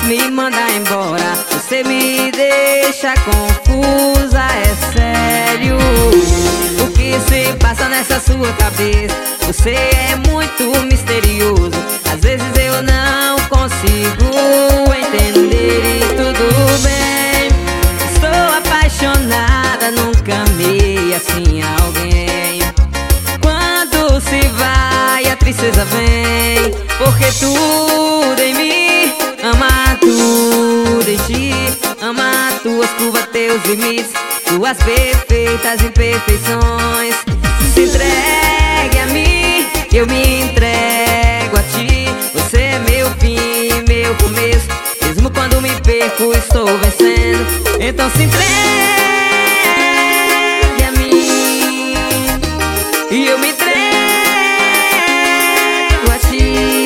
me manda embora. Você me deixa confusa, é sério. O que se passa nessa sua cabeça? Você é muito misterioso. Às vezes eu não consigo entender e tudo bem. Estou apaixonada, nunca amei assim alguém. Quando se vai a tristeza vem, porque tudo em mim ama tudo em ti. Ama tuas curvas, teus limites, tuas perfeitas imperfeições. Se entregue a mim, eu me entrego a ti. Você é meu fim, meu começo. Mesmo quando me perco, estou vencendo. Então se entregue a mim e eu me entrego a ti.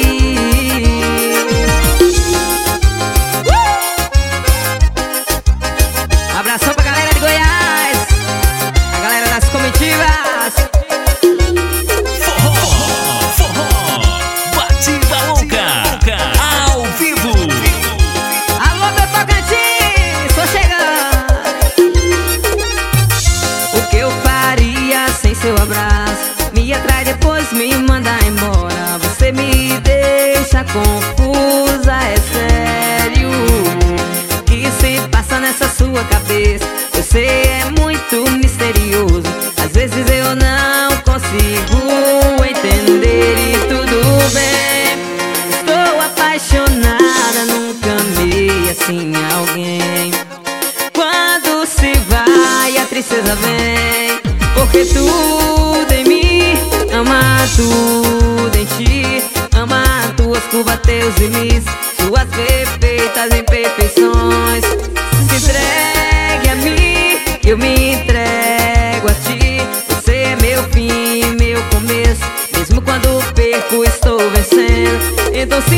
Abração pra galera de Goiás, a galera das comitivas. Forró, batida louca, ao vivo. Alô, meu Tocantins, tô chegando. O que eu faria sem seu abraço? Me atrai, depois me manda embora. Você me deixa confusa, é sério. O que se passa nessa sua cabeça? Você é muito misterioso. Às vezes eu não consigo entender e tudo bem. Estou apaixonada, nunca amei assim alguém. Quando se vai a tristeza vem, porque tudo em mim ama tudo em ti. Ama tuas curvas, teus limites, tuas perfeitas imperfeições. Se entregue a mim, eu me entrego a ti. Você é meu fim, meu começo. Mesmo quando perco, estou vencendo. Então se